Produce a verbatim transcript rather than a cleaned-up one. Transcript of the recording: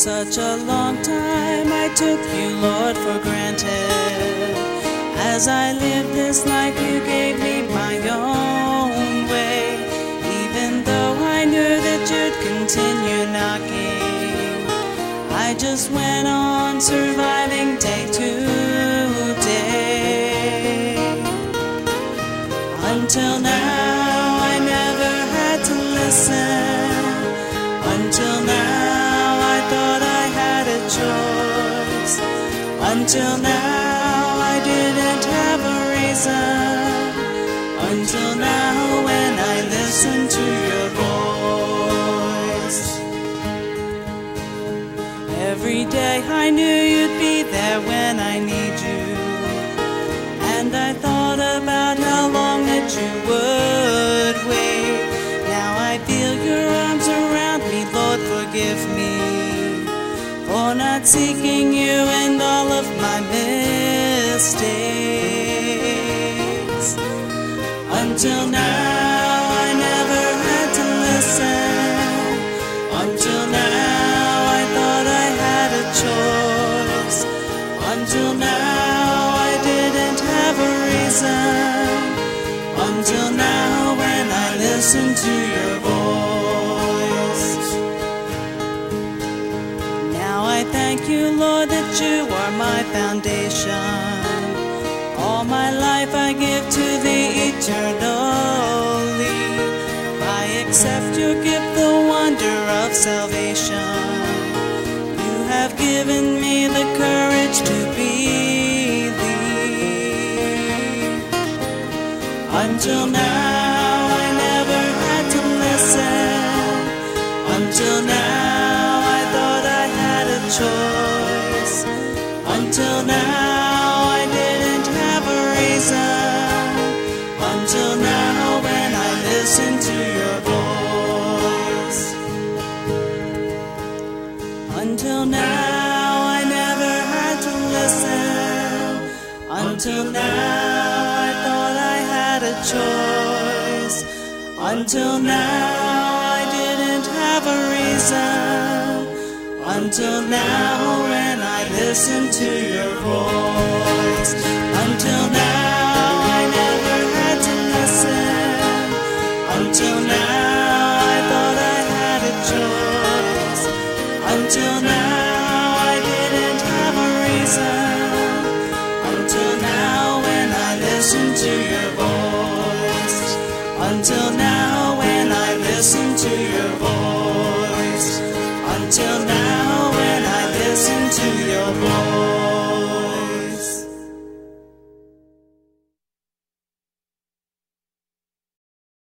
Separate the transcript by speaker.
Speaker 1: such a long time I took you, Lord, for granted. As I lived this life, you gave me my own way, even though I knew that you'd continue knocking. I just went on surviving day to day. Until now, I never had to listen. Until now, I thought I had a choice. Until now, I didn't have a reason. Until now, when I listened to your voice. Every day I knew you'd be there when I need you. And I thought about how long that you would wait. Now I feel your arms around me, Lord, forgive me for not seeking you in all of my mistakes. Until now, I never had to listen. Until now, I thought I had a choice. Until now, I didn't have a reason. Until now, when I listened to your voice. Now I thank you, Lord, that you are my foundation. All my life I give to thee eternally. I accept your gift, the wonder of salvation. You have given me the courage to believe. Until now, I never had to listen. Until now, I thought I had a choice. Until now, I didn't have a reason. Until now, when I listened to your voice. Until now, I never had to listen. Until now, I thought I had a choice. Until now, I didn't have a reason. Until now, when I listened to your voice. Until now.